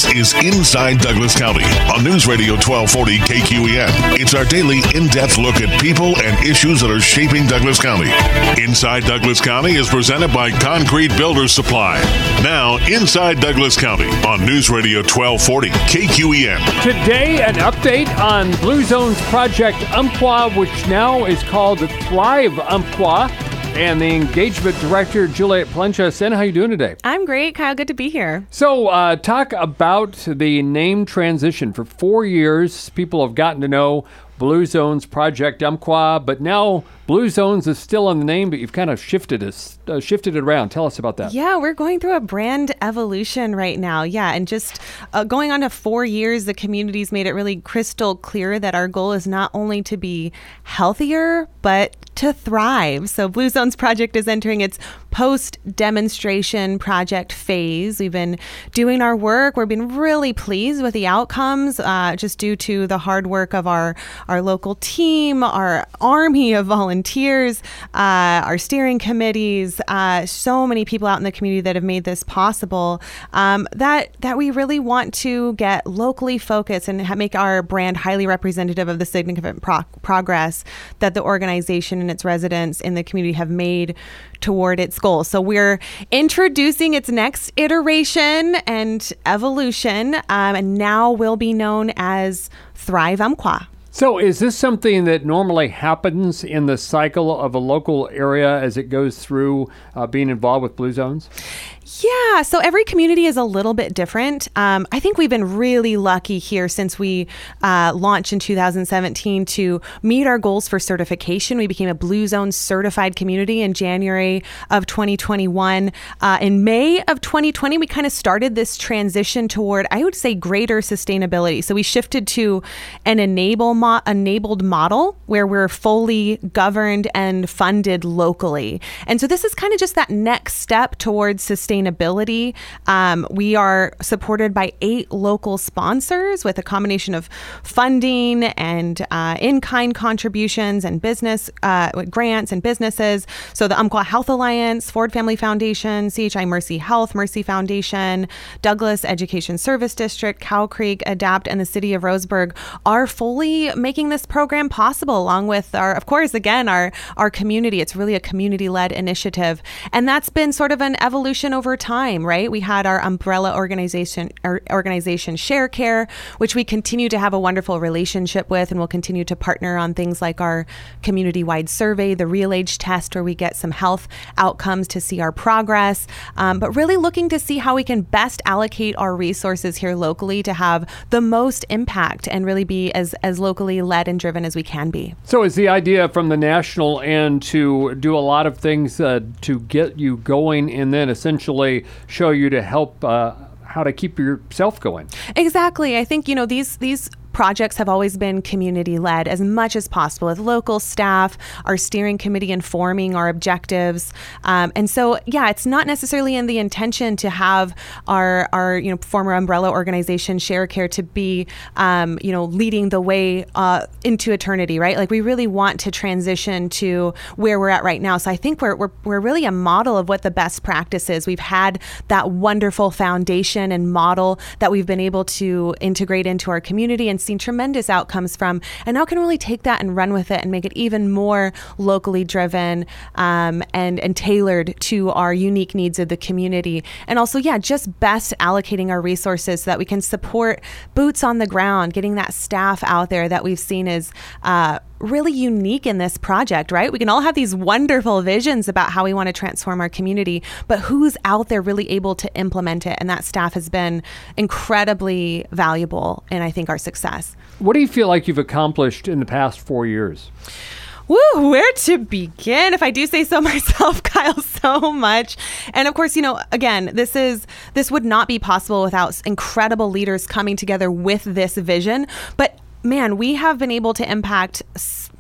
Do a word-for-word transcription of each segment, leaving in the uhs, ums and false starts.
is Inside Douglas County on News Radio twelve forty K Q E N. It's our daily in-depth look at people and issues that are shaping Douglas County. Inside Douglas County is presented by Concrete Builders Supply. Now, Inside Douglas County on News Radio twelve forty K Q E N. Today, an update on Blue Zone's Project Umpqua, which now is called Thrive Umpqua. And the engagement director, Juliet Palencia. Sen, how are you doing today? I'm great, Kyle. Good to be here. So uh, talk about the name transition. For four years, people have gotten to know Blue Zone's Project Umpqua, but now Blue Zones is still on the name, but you've kind of shifted it, uh, shifted it around. Tell us about that. Yeah, we're going through a brand evolution right now. Yeah, and just uh, going on to four years, the community's made it really crystal clear that our goal is not only to be healthier, but to thrive. So Blue Zones Project is entering its post-demonstration project phase. We've been doing our work. We've been really pleased with the outcomes, uh, just due to the hard work of our, our local team, our army of volunteers, uh, our steering committees, uh, so many people out in the community that have made this possible, um, that, that we really want to get locally focused and ha- make our brand highly representative of the significant pro- progress that the organization and its residents in the community have made toward its goals. So we're introducing its next iteration and evolution, um, and now will be known as Thrive Umpqua. So is this something that normally happens in the cycle of a local area as it goes through uh, being involved with Blue Zones? Yeah, so every community is a little bit different. Um, I think we've been really lucky here since we uh, launched in two thousand seventeen to meet our goals for certification. We became a Blue Zone certified community in January of twenty twenty-one. Uh, in May of twenty twenty, we kind of started this transition toward, I would say, greater sustainability. So we shifted to an enable mo- enabled model where we're fully governed and funded locally. And so this is kind of just that next step towards sustainability. Sustainability. Um, we are supported by eight local sponsors with a combination of funding and uh, in-kind contributions and business uh, grants and businesses. So the Umpqua Health Alliance, Ford Family Foundation, C H I Mercy Health, Mercy Foundation, Douglas Education Service District, Cow Creek, Adapt, and the City of Roseburg are fully making this program possible, along with our, of course, again, our, our community. It's really a community-led initiative. And that's been sort of an evolution over time, right? We had our umbrella organization, our organization ShareCare, which we continue to have a wonderful relationship with, and we'll continue to partner on things like our community-wide survey, the Real Age Test, where we get some health outcomes to see our progress, um, but really looking to see how we can best allocate our resources here locally to have the most impact and really be as, as locally led and driven as we can be. So is the idea from the national end to do a lot of things uh, to get you going and then essentially show you to help uh, how to keep yourself going? Exactly. I think, you know, these these projects have always been community-led as much as possible, with local staff, our steering committee informing our objectives. Um, and so, yeah, it's not necessarily in the intention to have our, our you know, former umbrella organization, ShareCare, to be, um, you know, leading the way uh, into eternity, right? Like, we really want to transition to where we're at right now. So I think we're, we're, we're really a model of what the best practice is. We've had that wonderful foundation and model that we've been able to integrate into our community and seen tremendous outcomes from, and now can really take that and run with it and make it even more locally driven um, and, and tailored to our unique needs of the community. And also, yeah, just best allocating our resources so that we can support boots on the ground, getting that staff out there that we've seen is uh, really unique in this project, right? We can all have these wonderful visions about how we want to transform our community, but who's out there really able to implement it? And that staff has been incredibly valuable in, I think, our success. What do you feel like you've accomplished in the past four years? Woo, where to begin? If I do say so myself, Kyle, so much. And of course, you know, again, this is this would not be possible without incredible leaders coming together with this vision. But man, we have been able to impact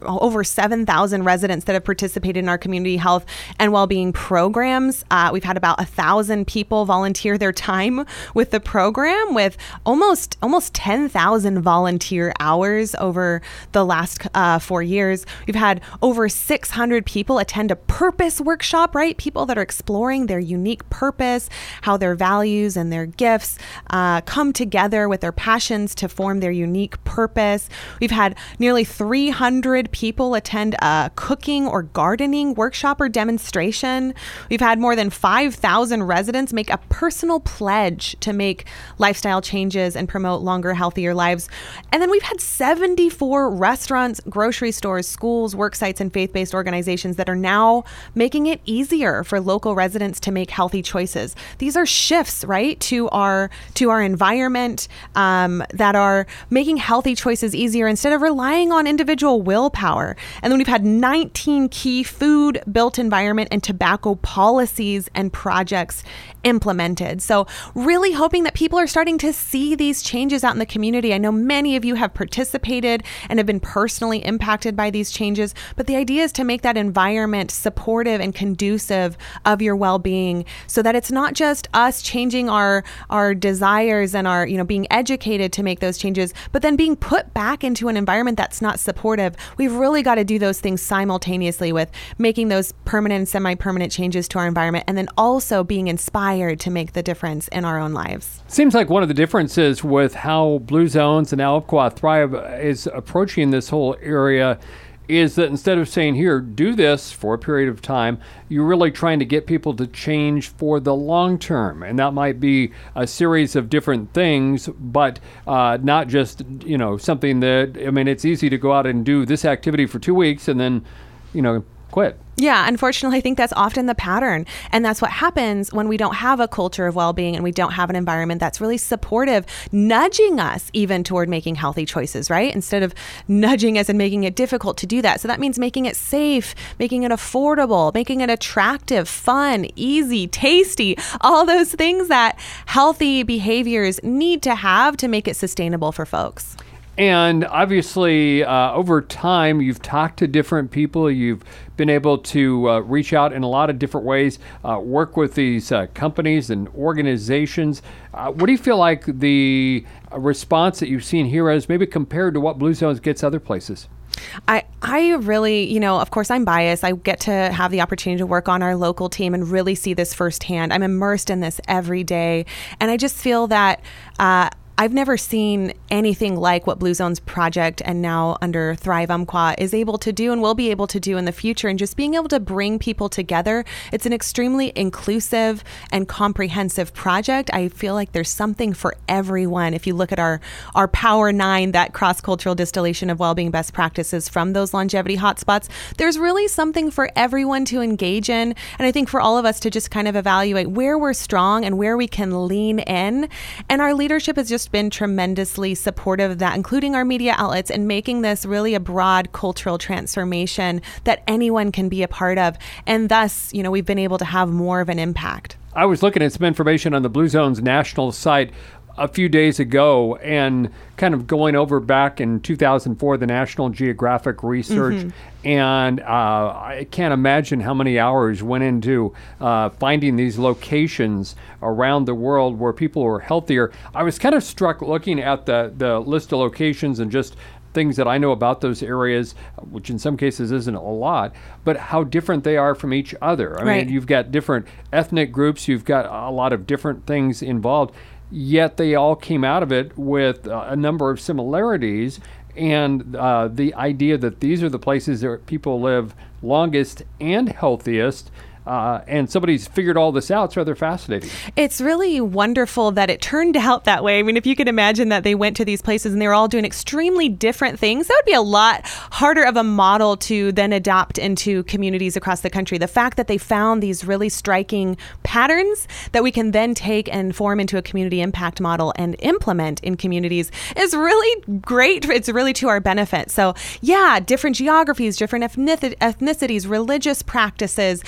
over seven thousand residents that have participated in our community health and well-being programs. Uh, we've had about a thousand people volunteer their time with the program, with almost almost ten thousand volunteer hours over the last uh, four years. We've had over six hundred people attend a purpose workshop, right? People that are exploring their unique purpose, how their values and their gifts uh, come together with their passions to form their unique purpose. We've had nearly three hundred people attend a cooking or gardening workshop or demonstration. We've had more than five thousand residents make a personal pledge to make lifestyle changes and promote longer, healthier lives. And then we've had seventy-four restaurants, grocery stores, schools, work sites, and faith-based organizations that are now making it easier for local residents to make healthy choices. These are shifts, right, to our to our environment um, that are making healthy choices easier instead of relying on individual willpower. And then we've had nineteen key food, built environment, and tobacco policies and projects implemented. So really hoping that people are starting to see these changes out in the community. I know many of you have participated and have been personally impacted by these changes, but the idea is to make that environment supportive and conducive of your well-being so that it's not just us changing our our desires and our, you know, being educated to make those changes, but then being put back into an environment that's not supportive. We've really got to do those things simultaneously with making those permanent and semi-permanent changes to our environment, and then also being inspired to make the difference in our own lives. Seems like one of the differences with how Blue Zones and now Umpqua Thrive is approaching this whole area is that instead of saying, here, do this for a period of time, you're really trying to get people to change for the long term. And that might be a series of different things, but uh, not just, you know, something that, I mean, it's easy to go out and do this activity for two weeks and then, you know, quit. Yeah, unfortunately, I think that's often the pattern. And that's what happens when we don't have a culture of well-being and we don't have an environment that's really supportive, nudging us even toward making healthy choices, right? Instead of nudging us and making it difficult to do that. So that means making it safe, making it affordable, making it attractive, fun, easy, tasty, all those things that healthy behaviors need to have to make it sustainable for folks. And obviously, uh, over time, you've talked to different people. You've been able to uh, reach out in a lot of different ways, uh, work with these uh, companies and organizations. Uh, what do you feel like the response that you've seen here is, maybe compared to what Blue Zones gets other places? I, I really, you know, of course I'm biased. I get to have the opportunity to work on our local team and really see this firsthand. I'm immersed in this every day. And I just feel that uh, I've never seen anything like what Blue Zones Project and now under Thrive Umpqua is able to do and will be able to do in the future. And just being able to bring people together. It's an extremely inclusive and comprehensive project. I feel like there's something for everyone. If you look at our, our Power Nine, that cross-cultural distillation of well-being best practices from those longevity hotspots, there's really something for everyone to engage in. And I think for all of us to just kind of evaluate where we're strong and where we can lean in. And our leadership is just been tremendously supportive of that, including our media outlets, and making this really a broad cultural transformation that anyone can be a part of. And thus, you know, we've been able to have more of an impact. I was looking at some information on the Blue Zones national site a few days ago and kind of going over back in two thousand four, the National Geographic research. Mm-hmm. And uh, I can't imagine how many hours went into uh, finding these locations around the world where people were healthier. I was kind of struck looking at the, the list of locations and just things that I know about those areas, which in some cases isn't a lot, but how different they are from each other. I right. mean, you've got different ethnic groups, you've got a lot of different things involved, yet they all came out of it with uh, a number of similarities. And uh, the idea that these are the places that people live longest and healthiest, Uh, and somebody's figured all this out. It's rather fascinating. It's really wonderful that it turned out that way. I mean, if you could imagine that they went to these places and they were all doing extremely different things, that would be a lot harder of a model to then adopt into communities across the country. The fact that they found these really striking patterns that we can then take and form into a community impact model and implement in communities is really great. It's really to our benefit. So yeah, different geographies, different ethnic- ethnicities, religious practices, so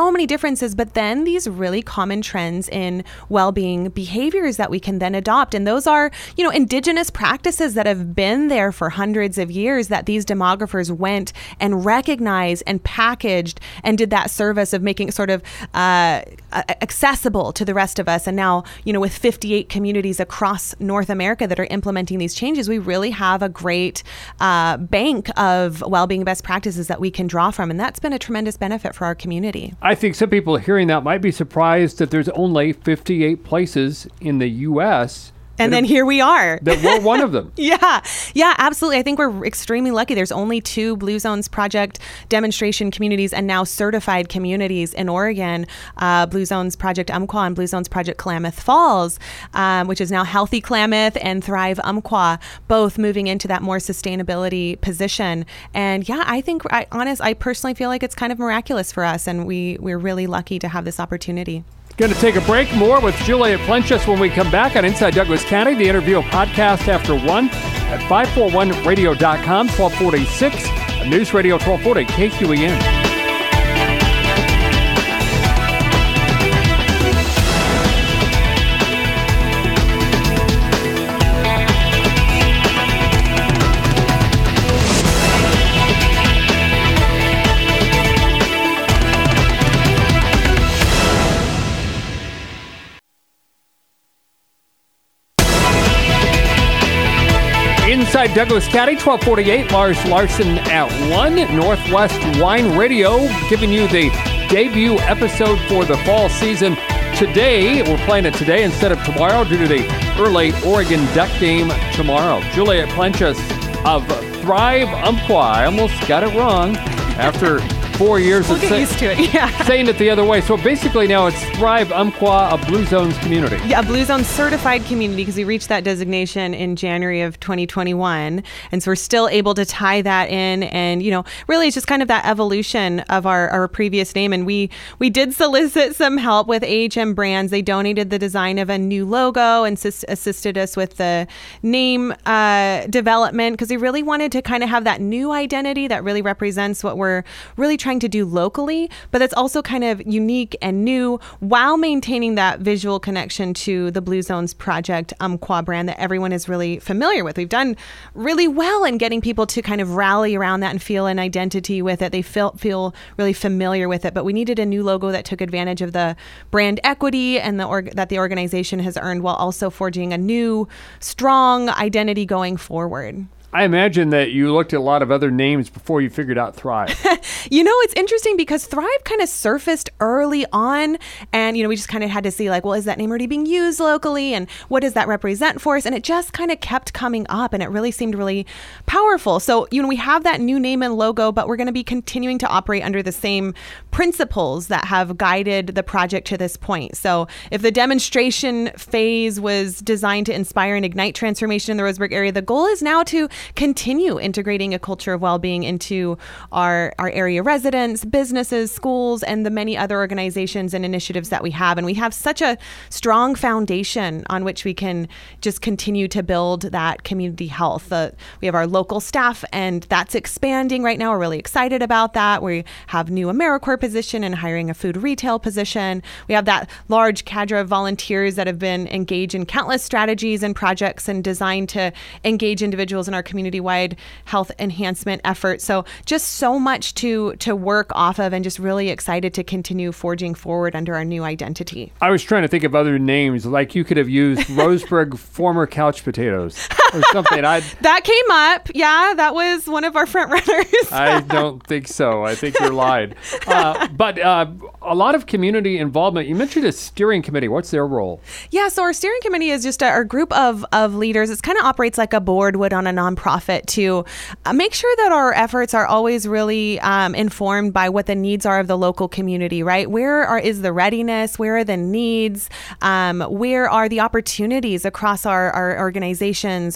so many differences, but then these really common trends in well-being behaviors that we can then adopt. And those are, you know, indigenous practices that have been there for hundreds of years that these demographers went and recognized and packaged and did that service of making it sort of uh, accessible to the rest of us. And now, you know, with fifty-eight communities across North America that are implementing these changes, we really have a great uh, bank of well-being best practices that we can draw from. And that's been a tremendous benefit for our community. I think some people hearing that might be surprised that there's only fifty-eight places in the U S And then here we are. That we're one of them. Yeah, yeah, absolutely. I think we're extremely lucky. There's only two Blue Zones Project demonstration communities and now certified communities in Oregon, uh, Blue Zones Project Umpqua and Blue Zones Project Klamath Falls, um, which is now Healthy Klamath and Thrive Umpqua, both moving into that more sustainability position. And yeah, I think, I, honest, I personally feel like it's kind of miraculous for us, and we, we're really lucky to have this opportunity. Going to take a break. More with Juliet Plenchas when we come back on Inside Douglas County. The interview podcast after one at five forty-one radio dot com, twelve forty-six, News Radio twelve forty, K Q E N. Inside Douglas County, twelve forty-eight, Lars Larson at one, Northwest Wine Radio, giving you the debut episode for the fall season. Today, we're playing it today instead of tomorrow due to the early Oregon Duck game tomorrow. Juliet Plenchas of Thrive Umpqua. I almost got it wrong after four years we'll of get say, used to it. Yeah. saying it the other way. So basically now it's Thrive Umpqua, a Blue Zones community. Yeah, a Blue Zones certified community, because we reached that designation in January of twenty twenty-one. And so we're still able to tie that in. And, you know, really it's just kind of that evolution of our, our previous name. And we, we did solicit some help with A H M Brands. They donated the design of a new logo and assist, assisted us with the name uh, development, because we really wanted to kind of have that new identity that really represents what we're really trying to do locally, but that's also kind of unique and new while maintaining that visual connection to the Blue Zones Project Umpqua brand that everyone is really familiar with. We've done really well in getting people to kind of rally around that and feel an identity with it. They feel feel really familiar with it, but we needed a new logo that took advantage of the brand equity and the org- that the organization has earned, while also forging a new, strong identity going forward. I imagine that you looked at a lot of other names before you figured out Thrive. You know, it's interesting because Thrive kind of surfaced early on, and, you know, we just kind of had to see, like, well, is that name already being used locally, and what does that represent for us? And it just kind of kept coming up, and it really seemed really powerful. So, you know, we have that new name and logo, but we're going to be continuing to operate under the same principles that have guided the project to this point. So if the demonstration phase was designed to inspire and ignite transformation in the Roseburg area, the goal is now to continue integrating a culture of well-being into our, our area residents, businesses, schools, and the many other organizations and initiatives that we have. And we have such a strong foundation on which we can just continue to build that community health. Uh, we have our local staff, and that's expanding right now. We're really excited about that. We have new AmeriCorps position and hiring a food retail position. We have that large cadre of volunteers that have been engaged in countless strategies and projects and designed to engage individuals in our community-wide health enhancement efforts. So just so much to to work off of, and just really excited to continue forging forward under our new identity. I was trying to think of other names, like you could have used Roseburg former couch potatoes or something. I'd, that came up. Yeah, that was one of our front runners. I don't think so. I think you're lying. Uh, but uh, a lot of community involvement. You mentioned a steering committee. What's their role? Yeah, so our steering committee is just a, our group of, of leaders. It kind of operates like a board would on a nonprofit to uh, make sure that our efforts are always really um, informed by what the needs are of the local community, right? Where are, is the readiness? Where are the needs? Um, where are the opportunities across our, our organizations,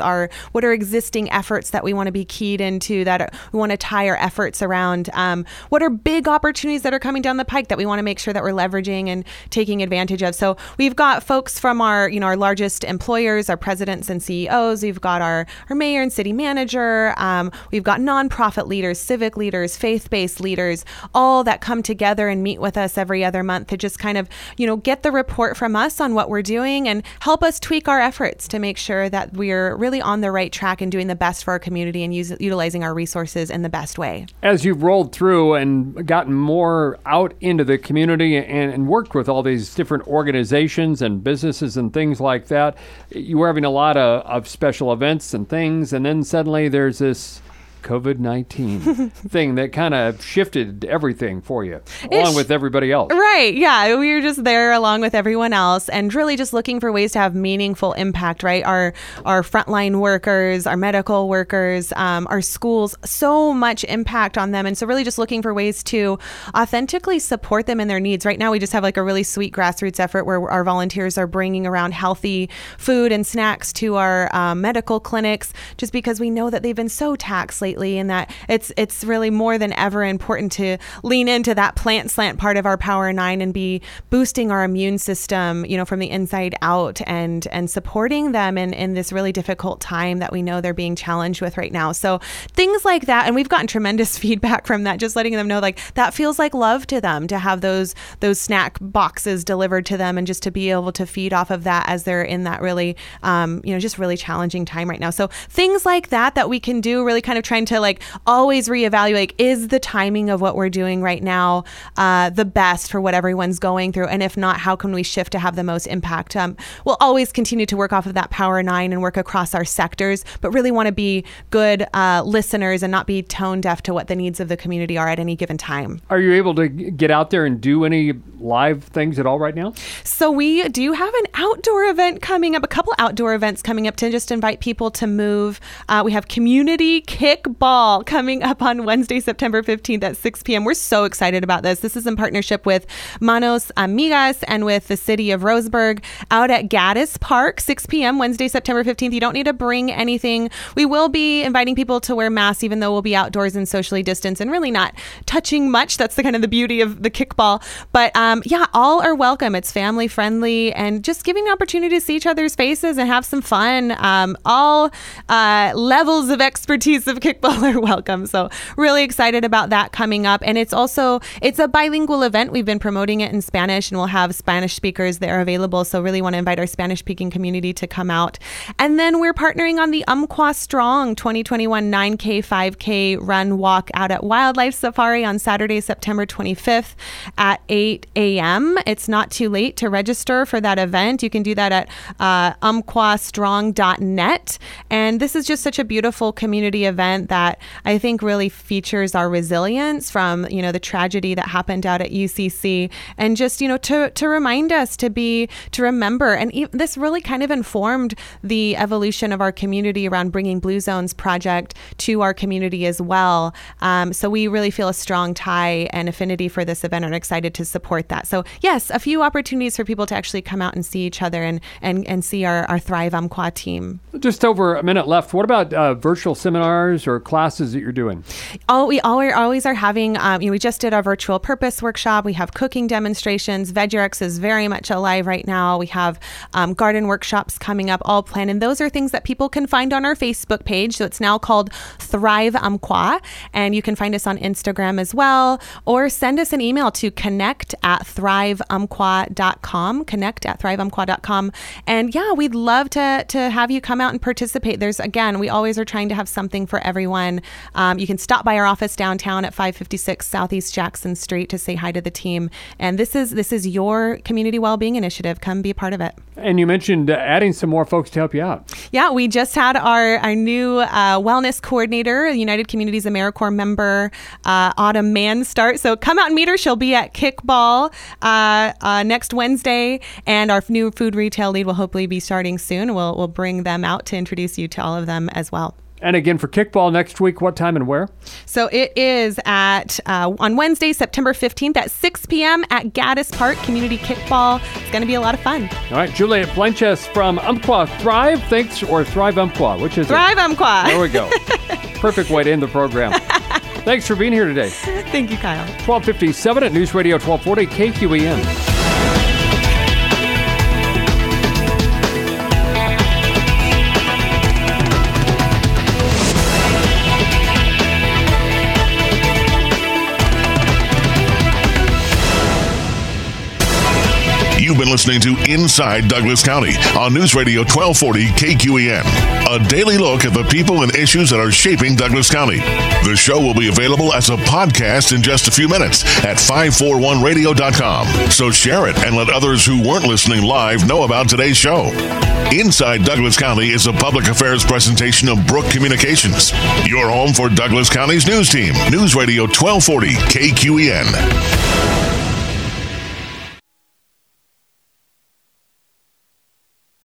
are, what are existing efforts that we want to be keyed into, that are, we want to tie our efforts around? Um, what are big opportunities that are coming down the pike that we want to make sure that we're leveraging and taking advantage of? So we've got folks from our, you know, our largest employers, our presidents and C E Os. We've got our, our mayor and city manager. Um, we've got nonprofit leaders, civic leaders, faith-based leaders, all that come together and meet with us every other month to just kind of, you know, get the report from us on what we're doing and help us tweak our efforts to make sure that we're really on the right track and doing the best for our community and use, utilizing our resources in the best way. As you've rolled through and gotten more out into the community and, and worked with all these different organizations and businesses and things like that, you were having a lot of, of special events and things, and then suddenly there's this COVID nineteen thing that kind of shifted everything for you, along sh- with everybody else. Right. Yeah. We were just there along with everyone else and really just looking for ways to have meaningful impact, right? Our our frontline workers, our medical workers, um, our schools, so much impact on them. And so really just looking for ways to authentically support them in their needs. Right now, we just have like a really sweet grassroots effort where our volunteers are bringing around healthy food and snacks to our um, medical clinics, just because we know that they've been so taxed lately. And that it's it's really more than ever important to lean into that plant slant part of our Power Nine and be boosting our immune system, you know, from the inside out and and supporting them in, in this really difficult time that we know they're being challenged with right now. So things like that. And we've gotten tremendous feedback from that, just letting them know like that feels like love to them to have those those snack boxes delivered to them and just to be able to feed off of that as they're in that really, um, you know, just really challenging time right now. So things like that that we can do, really kind of trying to like always reevaluate, like, is the timing of what we're doing right now uh, the best for what everyone's going through? And if not, how can we shift to have the most impact? Um, we'll always continue to work off of that Power Nine and work across our sectors, but really want to be good uh, listeners and not be tone deaf to what the needs of the community are at any given time. Are you able to get out there and do any live things at all right now? So we do have an outdoor event coming up, a couple outdoor events coming up to just invite people to move. Uh, we have Community Kickball coming up on Wednesday, September fifteenth at six p.m. We're so excited about this. This is in partnership with Manos Amigas and with the city of Roseburg out at Gaddis Park, six p.m. Wednesday, September fifteenth. You don't need to bring anything. We will be inviting people to wear masks, even though we'll be outdoors and socially distanced and really not touching much. That's the kind of the beauty of the kickball. But um, yeah, all are welcome. It's family friendly and just giving the opportunity to see each other's faces and have some fun. Um, all uh, levels of expertise of kickball are welcome. So really excited about that coming up. And it's also, it's a bilingual event. We've been promoting it in Spanish and we'll have Spanish speakers there available. So really want to invite our Spanish speaking community to come out. And then we're partnering on the Umpqua Strong twenty twenty-one nine K, five K run walk out at Wildlife Safari on Saturday, September twenty-fifth at eight a.m. It's not too late to register for that event. You can do that at uh, umpqua strong dot net. And this is just such a beautiful community event that I think really features our resilience from, you know, the tragedy that happened out at U C C, and just, you know, to, to remind us to be, to remember. And e- this really kind of informed the evolution of our community around bringing Blue Zones Project to our community as well. Um, so we really feel a strong tie and affinity for this event and are excited to support that. So yes, a few opportunities for people to actually come out and see each other and, and, and see our, our Thrive Umpqua team. Just over a minute left. What about uh, virtual seminars or classes that you're doing? Oh, we always, always are having, um, you know, we just did our virtual purpose workshop. We have cooking demonstrations. VegRx is very much alive right now. We have um, garden workshops coming up, all planned. And those are things that people can find on our Facebook page. So it's now called Thrive Umpqua. And you can find us on Instagram as well, or send us an email to connect at thrive umpqua dot com, connect at thrive umpqua dot com. And yeah, we'd love to, to have you come out and participate. There's, again, we always are trying to have something for everyone. Um, you can stop by our office downtown at five fifty-six Southeast Jackson Street to say hi to the team. And this is this is your community well-being initiative. Come be a part of it. And you mentioned uh, adding some more folks to help you out. Yeah, we just had our, our new uh, wellness coordinator, United Communities AmeriCorps member, uh, Autumn Mann start. So come out and meet her. She'll be at Kickball uh, uh, next Wednesday. And our new food retail lead will hopefully be starting soon. We'll, we'll bring them out to introduce you to all of them as well. And again, for kickball next week, what time and where? So it is at uh, on Wednesday, September fifteenth at six p.m. at Gaddis Park Community Kickball. It's going to be a lot of fun. All right, Juliet Blanches from Umpqua Thrive. Thanks, or Thrive Umpqua, which is Thrive it? Umpqua. There we go. Perfect way to end the program. Thanks for being here today. Thank you, Kyle. twelve fifty-seven at News Radio twelve forty K Q E N. You've been listening to Inside Douglas County on News Radio twelve forty K Q E N, a daily look at the people and issues that are shaping Douglas County. The show will be available as a podcast in just a few minutes at five forty-one radio dot com. So share it and let others who weren't listening live know about today's show. Inside Douglas County is a public affairs presentation of Brook Communications, your home for Douglas County's news team. News Radio twelve forty K Q E N.